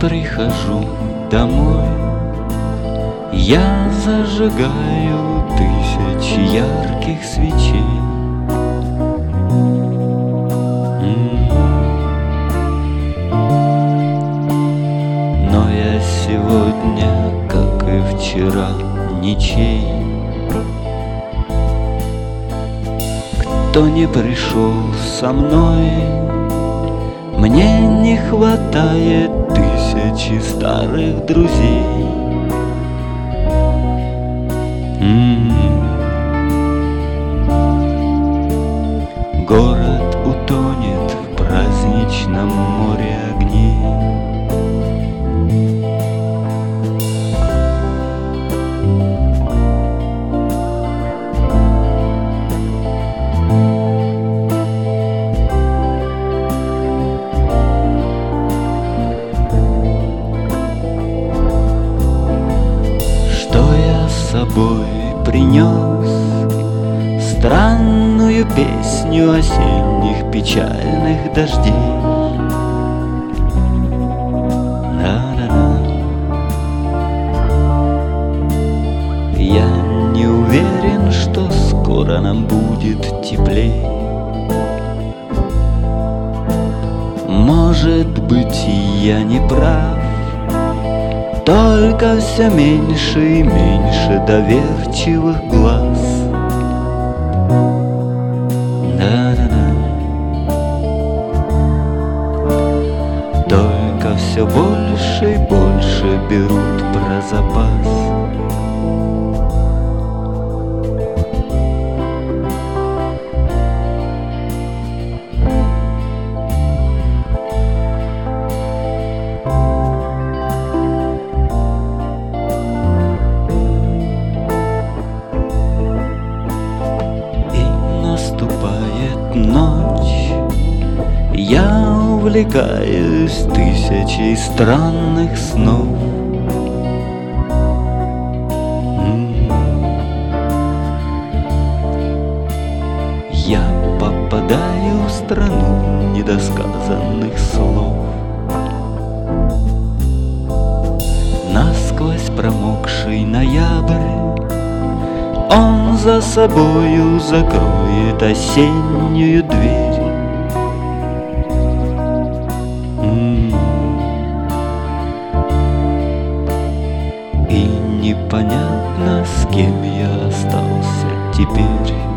прихожу домой, я зажигаю тысячи ярких свечей. Но я сегодня, как и вчера, ничей. Кто не пришел со мной, мне не хватает тысячи старых друзей. Город утонет в праздничном море огней. С собой принес странную песню осенних печальных дождей. Да-да-да. Я не уверен, что скоро нам будет теплей. Может быть, я не прав, только все меньше и меньше доверчивых глаз. Да-да-да. Только все больше и больше берут про запас. Ночь, я увлекаюсь тысячей странных снов. Я попадаю в страну недосказанных слов. Насквозь промокший ноябрь, он за собою закроет осеннюю дверь. И непонятно, с кем я остался теперь.